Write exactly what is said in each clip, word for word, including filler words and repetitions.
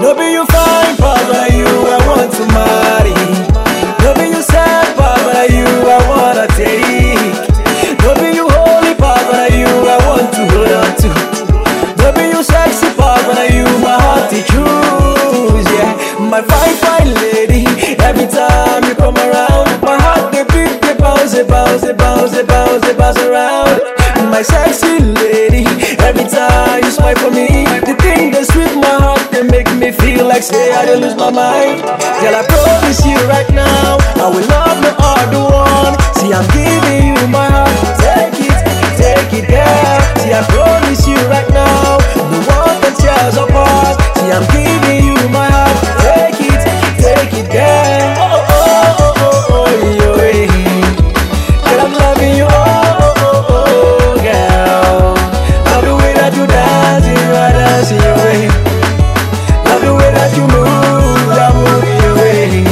No be you fine, but when you I want to marry. No be you sad, but when you I wanna take. No be you holy, but when you I want to hold on to. No be you sexy, but when you my heart to choose. Yeah, my fine, fine lady. Every time you come around, my heart they beat, they bounce, they bounce, they bounce, they bounce, they bounce around. My sexy lady. Every time you smile for me, the thing that sweet my heart, they make me feel like say I don't lose my mind. Girl, I promise you right now, I will love no other one. See, I'm giving you my heart, take it, take it, girl. See, I promise you right now, the one that tears apart. See, I'm giving you my heart, take it, take it, girl. Oh, oh, oh, oh, oh, oh, yeah. Girl, I'm loving you, oh, oh, oh, oh, girl. Love the way that you dance, you are dancing your way. Love the way that you move, I move your way.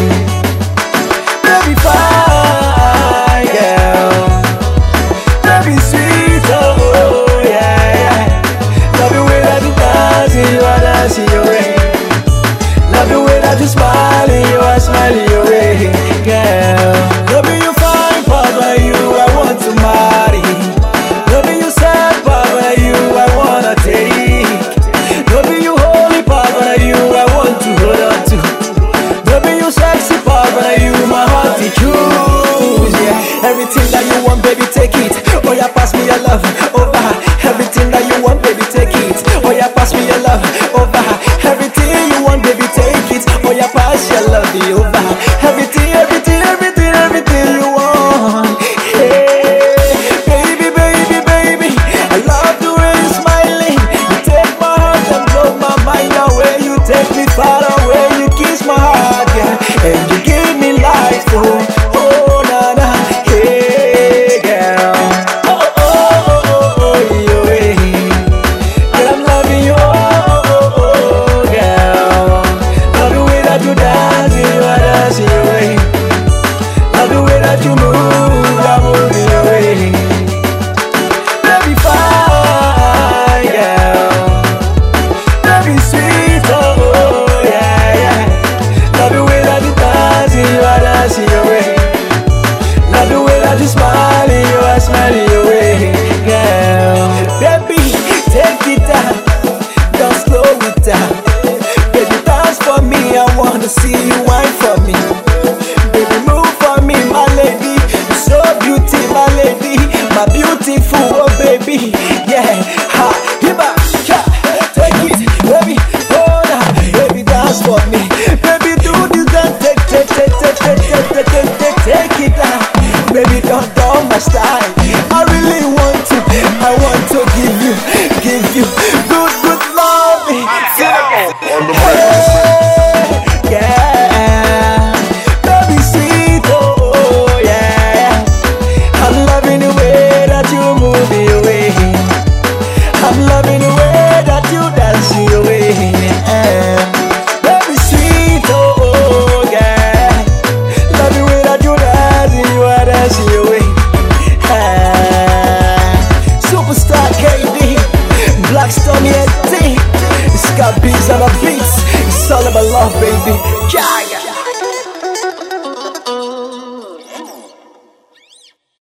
Baby fine, girl. Baby sweet, oh yeah, yeah. Love the way that you dance, you are dancing your way. Love the way that you smile, you are smiling your way, girl. Love you fine, but when you I want to marry. Love you sad, but when you I wanna take. Love you holy, but when you I want to hold on to. Love you sexy, but when you my heart to choose. Yeah, everything that you want, baby, take it. Oh yeah, pass me your love over. Everything that you want, baby, take it. Oh yeah, pass me your love over. Everything you want, baby, take it. Oh yeah, pass your love over. Everything, everything, everything, everything you want. Hey, baby, baby, baby, I love the way you're smiling. You take my heart and blow my mind away. You take me far away. You kiss my heart, yeah, and you give me life. Oh, oh, na na, hey, girl. Oh, oh, oh, oh, oh, yeah. Girl, I'm loving you, oh, oh, oh, girl. Love the way that you dance, you are dancing your way. Love the way that you move, I move your way. Baby fine, girl. Baby sweet, oh yeah, yeah. Love the way that you dance, you are dancing your way. Love the way that you smile, you are smiling your way, girl. Baby, take it down, don't slow it down. Baby, dance for me, I wanna see you wine for me. Baby, move for me, my lady. You're so beauty, my lady, my beautiful, oh baby, yeah. Ha, hiba, yeah. Take it, baby, hold on, baby, dance for me. Baby, do this dance, take, take, take, take, take, take, take, take, take, take it down. Baby, don't down my style. I really want to, I want to give you, give you good, good love. Hey, yeah, baby sweet, oh yeah. I'm loving the way that you move your way. I'm loving the way that you dance your way. Yeah. Baby sweet, oh yeah. Love the way that you dance, you are dancing your way. Yeah. Superstar K D, Black Stone E T. It's got beats on the beats. It's all about love, baby. Yeah, yeah.